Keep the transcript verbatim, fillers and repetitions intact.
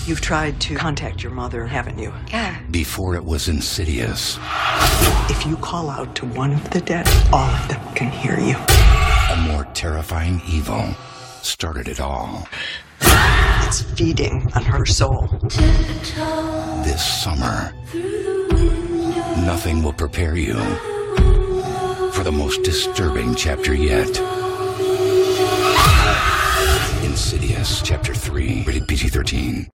You've tried to contact your mother, haven't you? Yeah. Before it was insidious. If you call out to one of the dead, all of them can hear you. A more terrifying evil started it all. It's feeding on her soul. This summer, nothing will prepare you for the most disturbing chapter yet. Insidious, Chapter three, rated P G thirteen.